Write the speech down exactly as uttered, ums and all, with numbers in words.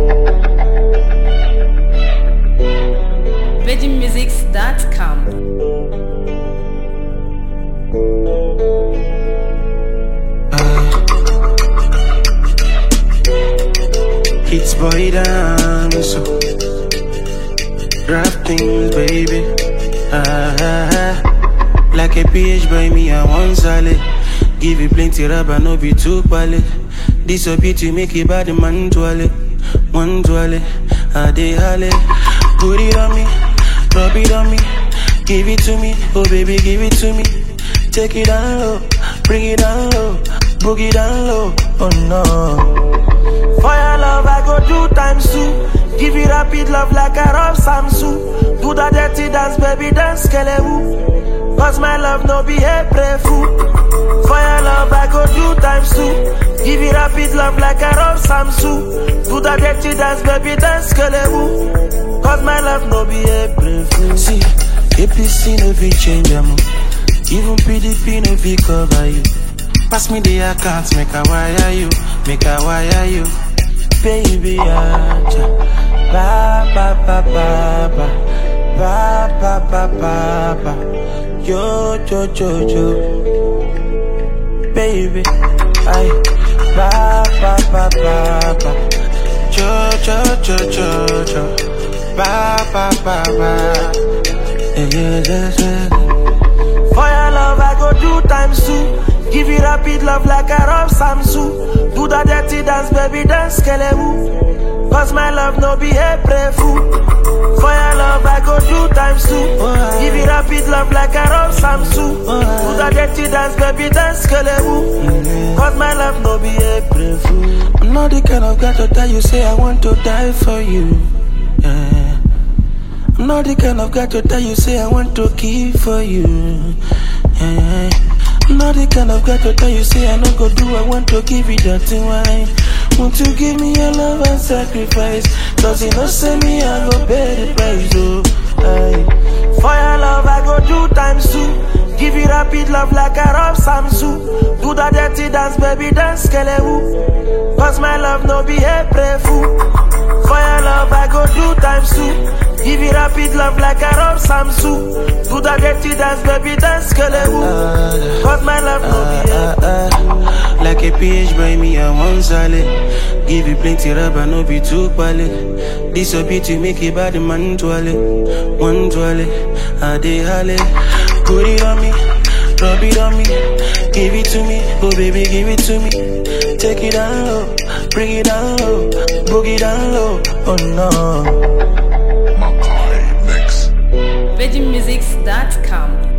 virgin musics dot com. It's boy dance, so rap things, baby. Ah, ah, ah. Like a P H by me, I want solid. Give you plenty rubber, no be too quality. This a beat to make it bad man toilet, one toilet. I dey hale, put it on me, rub it on me, give it to me, oh baby, give it to me. Take it down low, bring it down low, boogie down low, oh no. For your love, I go do times two. Give you rapid love like a rough Samsu. Do the dirty dance, baby, dance, kelewu. Cause my love no be a pray fool. For your love, I go do times two. Give you rapid love like a rough Samsu. Do the dirty dance, baby, dance, kelewu. Cause my love no be a pray fool. See, A P C no be change, amo. Even P D P no be cover you. Pass me the account, make a wire you, make a wire you. Baby, aja, ba ba ba ba ba, ba ba ba ba ba, yo yo yo yo. Baby, ay, ba ba ba ba ba, yo yo yo yo yo, ba ba ba ba. Yeah, yeah, yeah, yeah. For your love, I go do times two. Give you rapid love like a rough Samsu. Do the dirty dance, baby, dance, kelewu. Cause my love no be a pray fool. For your love, I go do times two. Give you rapid love like a rough Samsu. Do the dirty dance, baby, dance, kelewu. Cause my love no be a pray fool. I'm not the kind of guy to tell you, say I want to die for you. Yeah. I'm not the kind of guy to tell you, say I want to kill for you. Yeah. I'm not the kind of guy to tell you, say I no go do, I want to give you dirty wine. Want to give me your love and sacrifice, cause you know say me I go pay the price, oh. Aye. For your love I go do times two. Give you rapid love like a rough Samsu. Do the dirty dance, baby, dance, kelewu. Cause my love no be a pray fool. For your love I go do times two. Give you rapid love like a rough Samsu. Do the dirty dance, baby, dance, kelewu. Cause my love no be a uh, uh, like a P H by me, I want solid. Give you plenty rubber, no be too quality. This a beat to make it bad man toilet, one toilet. I dey hale, put it on me, rub it on me, give it to me, oh baby, give it to me. Take it down low, bring it down low, boogie down low, oh no. virgin musics dot com.